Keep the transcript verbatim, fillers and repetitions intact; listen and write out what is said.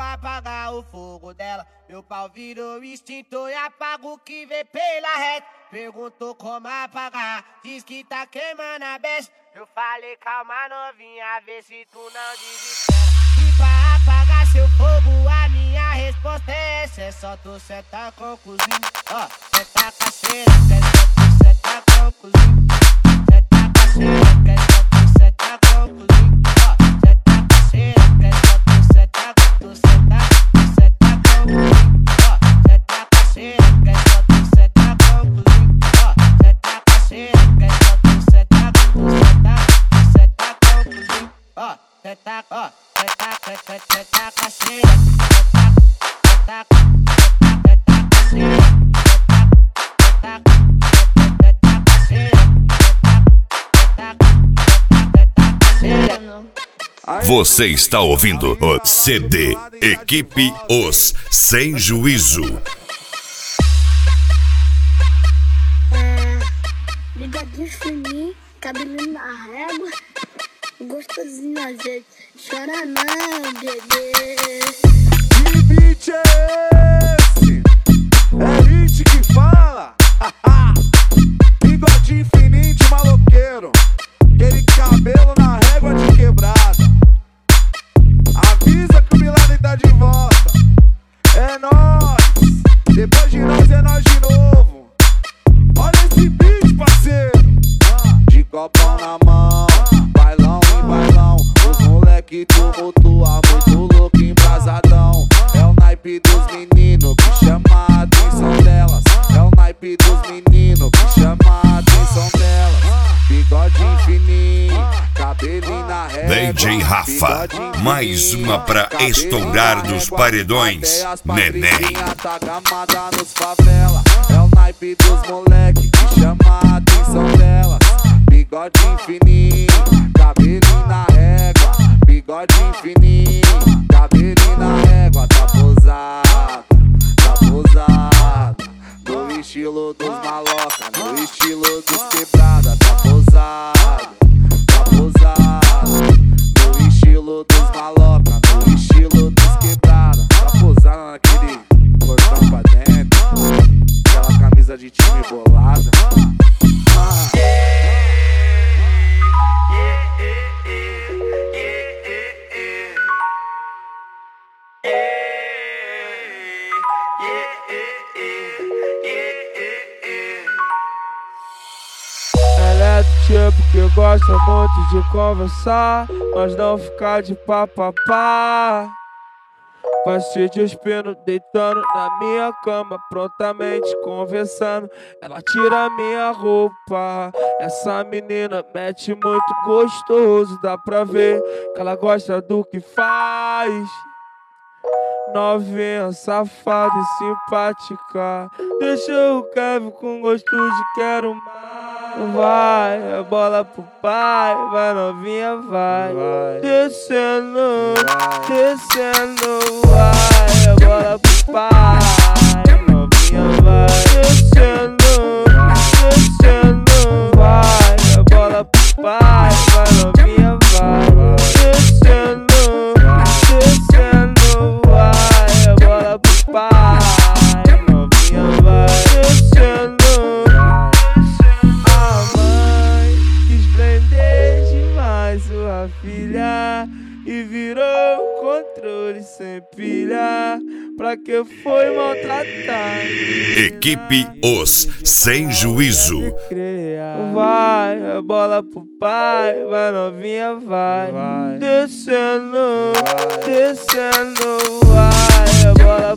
apagar o fogo dela. Meu pau virou extintor e apaga o que vê pela reta. Perguntou como apagar, diz que tá queimando a besta. Eu falei calma novinha, vê se tu não desespera. E pra apagar seu fogo a minha resposta é essa. É só tu sentar com o cozinho, ó, sentar com a xereca. É só tu sentar com o cozinho, sentar com a xereca. É só tu sentar com o cozinho, ó, sentar com a xereca. É só tu sentar, tu sentar, tu sentar com o cozinho, ó, sentar com a xereca. É só tu sentar com o cozinho, ó, sentar com a xereca. É só tu sentar, tu sentar, tu sentar com o cozinho, ó, sentar, ó, sentar, sentar, sentar com a xereca. Sentar, sentar, sentar com a xereca. Você está ouvindo o C D Equipe Os Sem Juízo. É, bigodinho fininho, cabelinho na régua, gostosinho às vezes, chora não, bebê. Que beat é esse? É hit que fala? Bigodinho fininho de maloqueiro, aquele cabelo na régua de quebrada. Avisa que o Milagre tá de volta. É nóis, depois de nós é nós de novo. Olha esse beat, parceiro. De copão na mão, bailão e bailão. Os moleque tumultua, muito louco, embrasadão. É o naipe dos meninos que chama a atenção delas. É o naipe dos meninos que chama a atenção delas. Bigodinho fininho, cabelinho na régua. D J Rafa, mais uma pra estourar dos paredões. Neném. Tá gamada nos favela. É o naipe dos moleque que chama a atenção delas. Bigodinho fininho, cabelinho na régua. Bigodinho fininho, cabelinho na régua. Tá posado, tá posado. No estilo dos maloca, no estilo dos quebrada. Tá posado, tá posado. No estilo dos maloca, no estilo dos quebrada. Tá posado naquele cortão pra dentro, aquela camisa de time bolada. Ah. Ela é do tipo que gosta muito de conversar, mas não ficar de papapá. Vai se despindo, deitando na minha cama, prontamente conversando. Ela tira minha roupa. Essa menina mete muito gostoso, dá pra ver que ela gosta do que faz. Novinha, safada e simpática, deixa o Kevin com gosto de quero mais. Vai, a bola pro pai, vai novinha, vai, vai. Descendo, vai. Descendo, vai, a bola pro pai, novinha, vai. Descendo, descendo, vai, a bola pro pai, vai novinha, vai. Descendo, descendo, vai, a bola pro pai, novinha, vai. Descendo. Sua filha e virou controle sem pilha. Pra que foi maltratar? Equipe Os Sem Juízo. Vai, a bola pro pai, vai novinha, vai. Descendo, descendo, vai, a bola